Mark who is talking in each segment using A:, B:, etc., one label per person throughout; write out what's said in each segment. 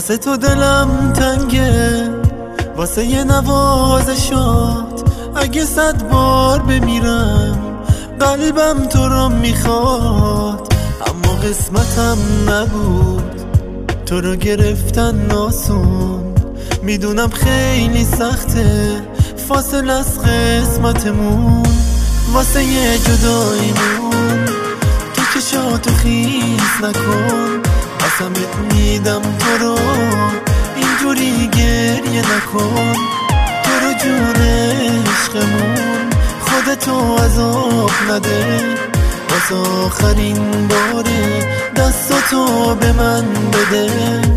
A: واسه تو دلم تنگه، واسه یه نوازشات اگه 100 بار بمیرم قلبم تو رو میخواد. اما قسمتم نبود تو رو گرفتن آسون، میدونم خیلی سخته فاصله از قسمتمون. واسه یه جداییمون تو چشاتو خیس نکن، قسمت میدم تو رو اینجوری گریه نکن. تو رو جون عشقمون خودتو عذاب نده، واسه آخرین باره دستاتو به من بده.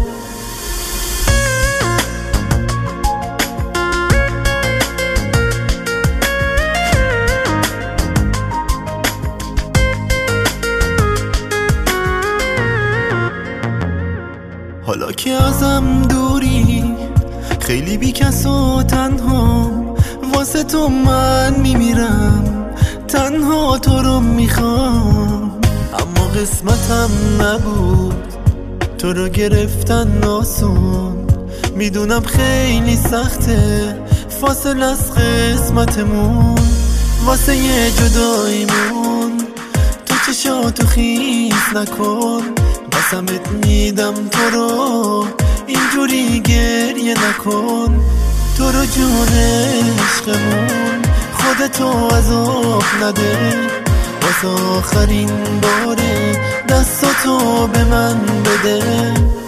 A: حالا که ازم دوری خیلی بی کس و تنها، واسه تو من میمیرم تنها تو رو میخوام. اما قسمتم نبود تو رو گرفتن آسون، میدونم خیلی سخته فاصله از قسمتمون. واسه یه جداییمون تو چشاتو خیس نکن، قسمت میدم تو رو اینجوری گریه نکن. تو رو جون عشقمون خودتو عذاب نده، واسه آخرین باره دستاتو به من بده.